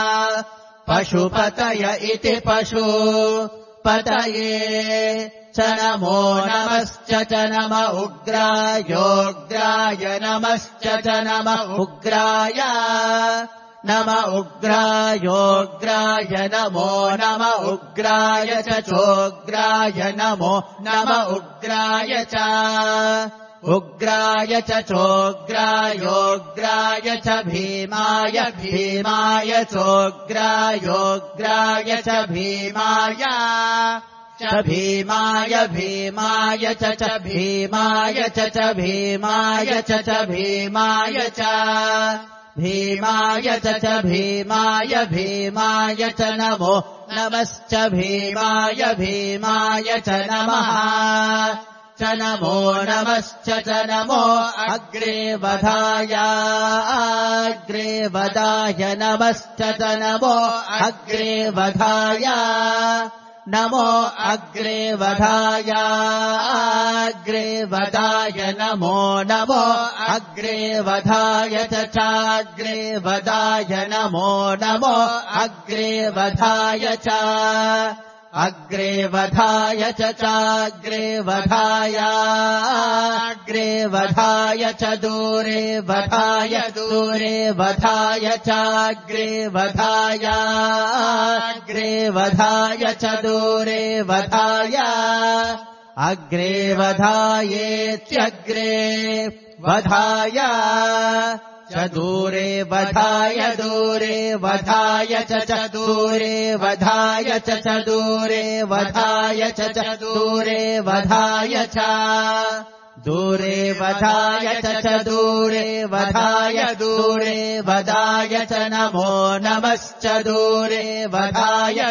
पशुपतय इति पशुपतये च नमो नमश्च च नम उग्रायोग्राय नमश्च च नम उग्राय नम उग्रायोग्राय नमो नम उग्राय च चोग्राय नमो नम उग्राय च उग्राय च चोग्रायोग्राय च भीमाय भीमाय चोग्रायोग्राय च भीमाय च भीमाय भीमाय च भीमाय च भीमाय च भीमाय च भीमाय च भीमाय भीमाय च नमो नमश्च भीमाय भीमाय च नमः च नमो नमश्च च नमो अग्रे वधाय नमश्च च नमो अग्रे वधाय नमो अग्रे वधाय नमो नमो अग्रे वधाय च चाग्रे वधाय नमो नमो अग्रे वधाय च अग्रे वधाय च चाग्रे वधाय च दूरे वधाय चाग्रे वधाय च दूरे वधाय अग्रे वधायेत्यग्रे वधाय च दूरे वधाय च दूरे वधाय च दूरे वधाय च दूरे वधाय च दूरे वधाय च दूरे वधाय च नमो नमश्च दूरे वधाय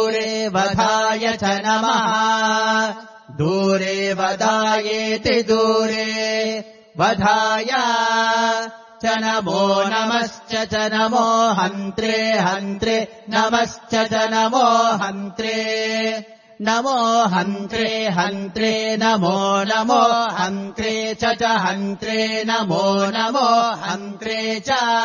च नमः दूरे वधायेति दूरे वधाय च नमो नमश्च च नमो हन्त्रे नमश्च च नमो हन्त्रे नमो हन्त्रे नमो हन्त्रे च हन्त्रे नमो हन्त्रे च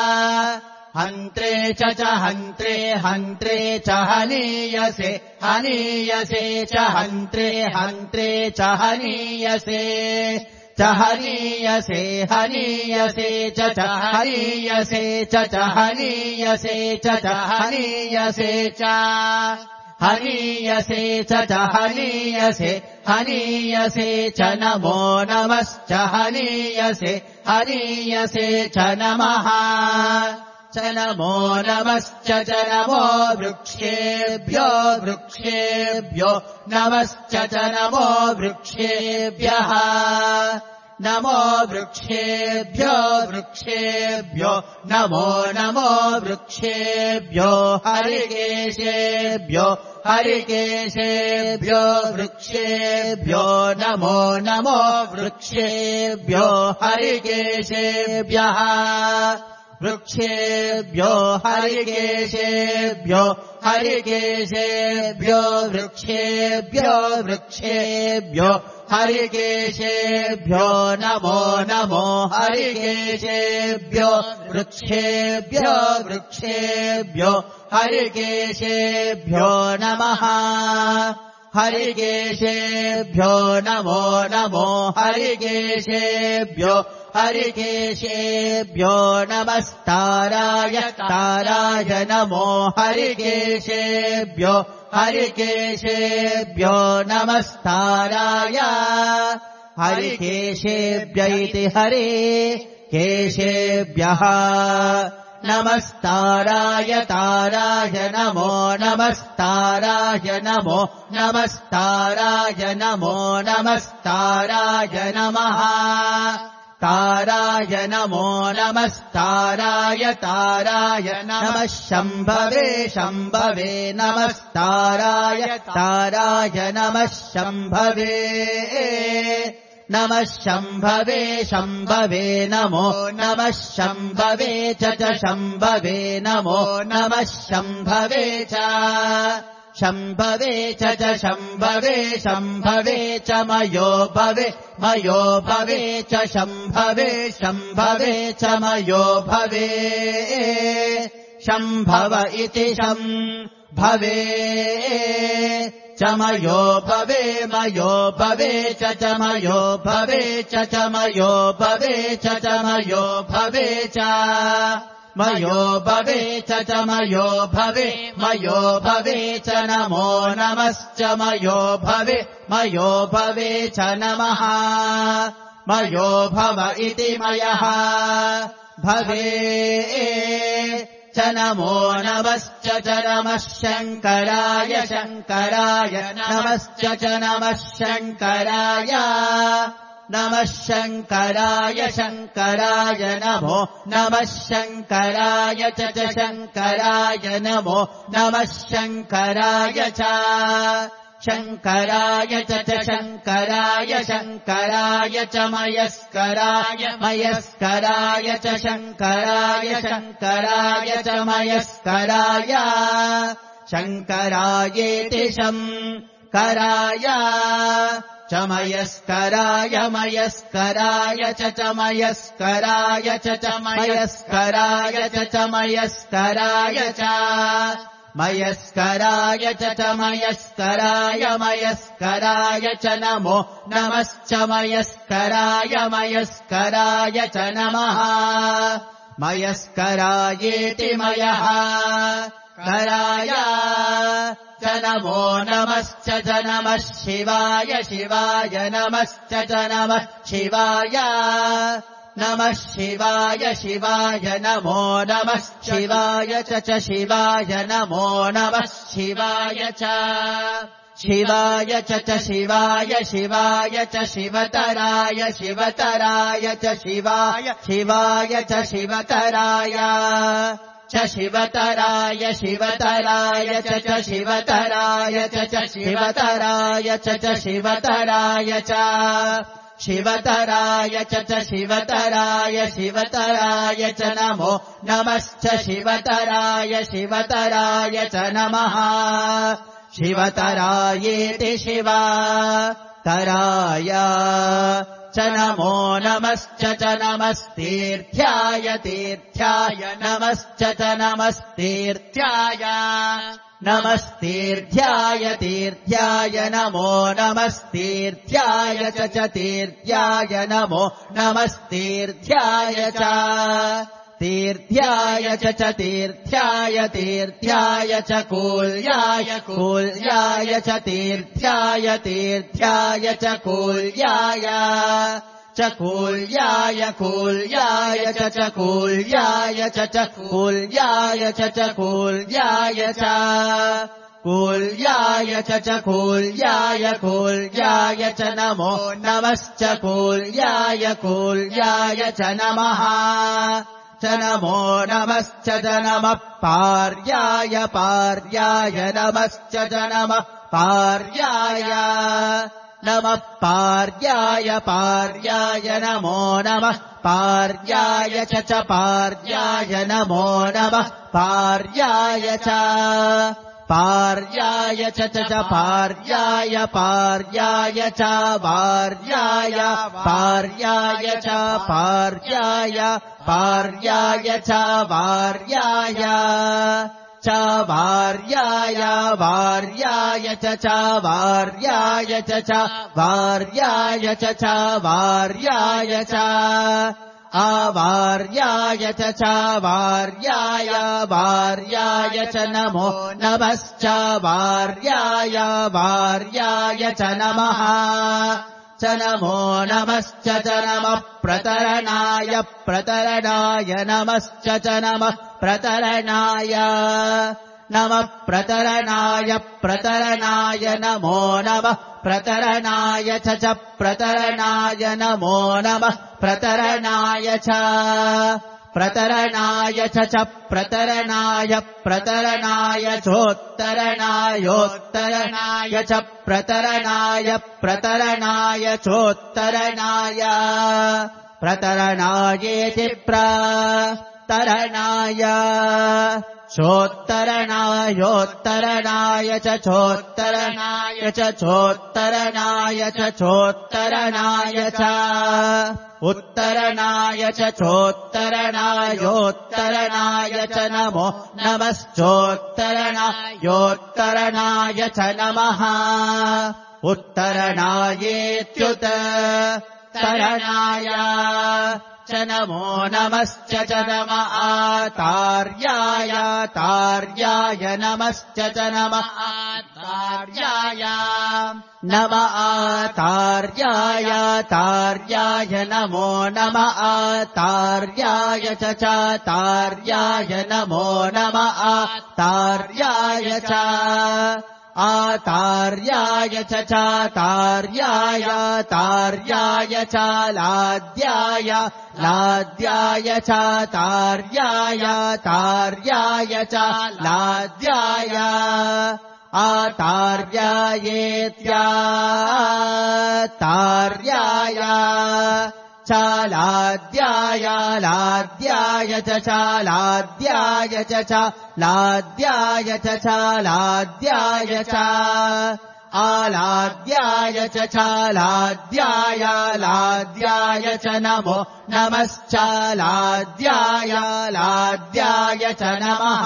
हन्त्रे च हनीयसे च हन्त्रे च हनीयसे च हनीयसे हनीयसे च हनीयसे च हनीयसे च हनीयसे च हनीयसे च हनीयसे हनीयसे च नमो नमश्च हनीयसे हनीयसे च नमः च नमो नमश्च च नमो वृक्षेभ्यो वृक्षेभ्यो नमश्च च नमो वृक्षेभ्यः नमो वृक्षेभ्यो वृक्षेभ्यो नमो नमो वृक्षेभ्यो हरिकेशेभ्यो हरिकेशेभ्यो वृक्षेभ्यो नमो नमो वृक्षेभ्यो हरिकेशेभ्यः वृक्षेभ्यो हरिकेशेभ्यो हरिकेशेभ्यो वृक्षेभ्यो वृक्षेभ्यो हरिकेशेभ्यो नमो नमो हरिकेशेभ्यो वृक्षेभ्यो वृक्षेभ्यो हरिकेशेभ्यो नमः हरिकेशेभ्यो नमो नमो हरिकेशेभ्यो हरिकेशेभ्यो नमस्ताराय ताराय नमो हरिकेशेभ्यो हरिकेशेभ्यो नमस्ताराय हरिकेशेभ्य इति हरे केशेभ्यः नमस्ताराय ताराय नमो नमस्ताराय नमो नमस्ताराय नमो नमस्ताराय नमः ताराय नमो नमस्ताराय ताराय नमः शम्भवे शम्भवे नमस्ताराय ताराय नमः शम्भवे नमः शम्भवे शम्भवे नमो नमः शम्भवे च शम्भवे नमो नमः शम्भवे च शम्भवे च शम्भवे शम्भवे च मयो भवे च शम्भवे शम्भवे च मयो भवे शम्भव इति शम्भवे च मयो भवे च मयो भवे च मयो भवे च मयो भवे च मयो भवे च मयो भवे च नमो नमश्च मयो भवे च नमः मयो भव इति मयः भवे च नमो नमश्च च नमः शङ्कराय शङ्कराय नमश्च च नमः शङ्कराय नमः शङ्कराय शङ्कराय नमो नमः शङ्कराय च शङ्कराय नमो नमः शङ्कराय च शङ्कराय च शङ्कराय शङ्कराय च मयस्कराय च शङ्कराय शङ्कराय च मयस्कराय शङ्करायेति शङ्कराय च मयस्कराय च मयस्कराय च मयस्कराय च मयस्कराय च मयस्कराय च मयस्कराय च नमो नमश्च मयस्कराय च नमः मयस्करायेति मयः कराय च नमो नमश्च च नमः शिवाय नमश्च च नमः शिवाय नमो नमः शिवाय च शिवाय नमो नमः शिवाय च शिवाय च शिवाय च शिवतराय च शिवाय च शिवतराय च शिवतराय च शिवतराय च शिवतराय च शिवतराय च शिवतराय च शिवतराय च शिवतराय च नमो नमश्च शिवतराय च नमः शिवतरायेति शिवा कराय च च नमो नमश्च च नमस्तीर्थ्याय तीर्थ्याय नमश्च च नमस्तीर्थ्याय नमस्तीर्थ्याय तीर्थ्याय नमो नमस्तीर्थ्याय च तीर्थ्याय नमो नमस्तीर्थ्याय च तीर्थ्याय च तीर्थ्याय तीर्थ्याय च कूल्याय कूल्याय च तीर्थ्याय तीर्थ्याय च कूल्याय च कूल्याय कूल्याय च कूल्याय च कूल्याय च कूल्याय च कूल्याय च कूल्याय कूल्याय च नमो नमश्च कूल्याय कूल्याय च नमः च नमो नमश्च च नमः पार्याय पार्याय नमश्च च नमः पार्याय नमः पार्याय पार्याय नमो नमः पार्याय च पार्याय नमो नमः पार्याय च पार्याय च पार्याय पार्याय च वार्याय पार्याय च पार्याय पार्याय च वार्याय च वार्याय वार्याय च वार्याय च वार्याय च वार्याय च आवार्याय च वार्याय वार्याय च नमो नमश्च वार्याय वार्याय च नमः च नमो नमश्च च नमः प्रतरणाय प्रतरणाय नमश्च च नमः प्रतरणाय नमः प्रतरणाय प्रतरणाय नमो नमः प्रतरणाय च प्रतरणाय नमो नमः प्रतरणाय च प्रतरणाय च प्रतरणाय प्रतरणाय चोत्तरणायोत्तरणाय च प्रतरणाय प्रतरणाय चोत्तरणाय प्रतरणायेति प्रतरणाय चोत्तरणायोत्तरणाय च चोत्तरणाय च चोत्तरणाय च चोत्तरणाय च उत्तरणाय च चोत्तरणायोत्तरणाय च नमो नमश्चोत्तरणायोत्तरणाय च नमः उत्तरणायेत्युत्तरणाय च नमो नमश्च च नम आतार्याय तार्याय नमश्च च नम आतार्याय नम आतार्याय तार्याय नमो नम आतार्याय च तार्याय नमो नम आतार्याय च आतार्याय च तार्याय तार्याय च लाद्याय लाद्याय च तार्याय तार्याय च लाद्याय आतार्यायेत्यातार्याय च लाद्याय लाद्याय च लाद्याय च लाद्याय च लाद्याय च आलाद्याय च लाद्याय लाद्याय च नमो नमश्च लाद्याय लाद्याय च नमः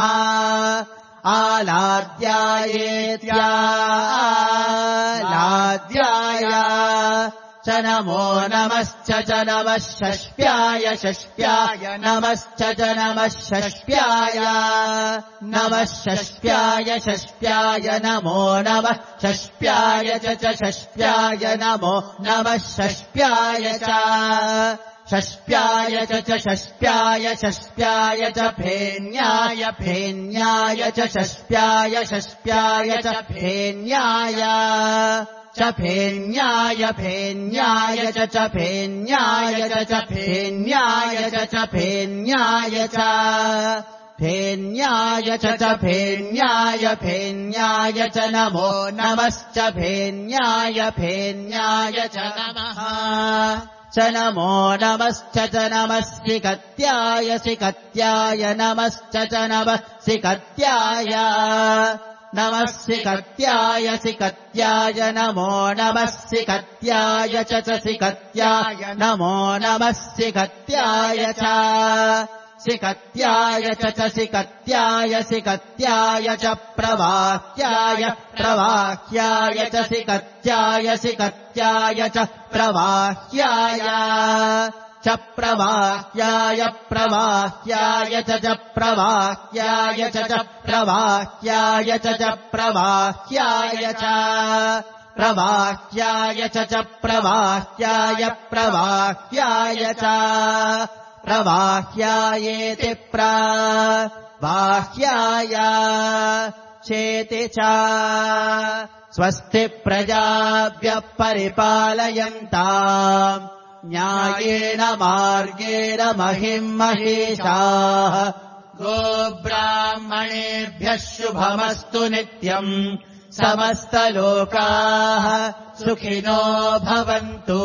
आलाद्यायेत्यालाद्याय च नमो नमश्च च नमः षष्ठ्याय षष्ठ्याय नमश्च च नमः षष्ठ्याय नमः षष्ठ्याय षष्ठ्याय नमो नमः षष्ठ्याय च षष्ठ्याय नमो नमः षष्ठ्याय च षष्ठ्याय च षष्ठ्याय षष्ठ्याय च फेन्याय फेन्याय च षष्ठ्याय षष्ठ्याय च फेन्याय च फेन्याय फेन्याय च फेन्याय च फेन्याय च फेन्याय च फेन्याय च फेन्याय फेन्याय च नमो नमश्च फेन्याय फेन्याय च नमः च नमो नमश्च च नमः सिकत्याय सिकत्याय नमश्च च नमः सिकत्याय नमः सिकत्याय सिकत्याय नमो नमः सिकत्याय च सिकत्याय नमो नमः सिकत्याय च सिकत्याय च सिकत्याय सिकत्याय च प्रवाह्याय प्रवाह्याय च सिकत्याय सिकत्याय च प्रवाह्याय च प्रवाह्याय प्रवाह्याय च प्रवाह्याय च प्रवाह्याय च प्रवाह्याय च प्रवाह्याय च प्रवाह्याय प्रवाह्याय च प्रवाह्यायेति प्रवाह्याय चेति च स्वस्ति प्रजाभ्यः परिपालयन्ताम् न्यायेन मार्गेण महिम् महिषाः गोब्राह्मणेभ्यः शुभमस्तु नित्यम् समस्तलोकाः सुखिनो भवन्तु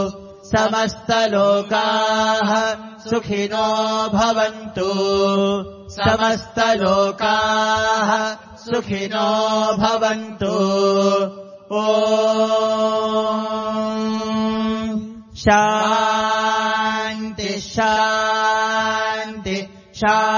समस्तलोकाः सुखिनो भवन्तु समस्तलोकाः सुखिनो भवन्तु ॐ शान्ति शान्ति शान्ति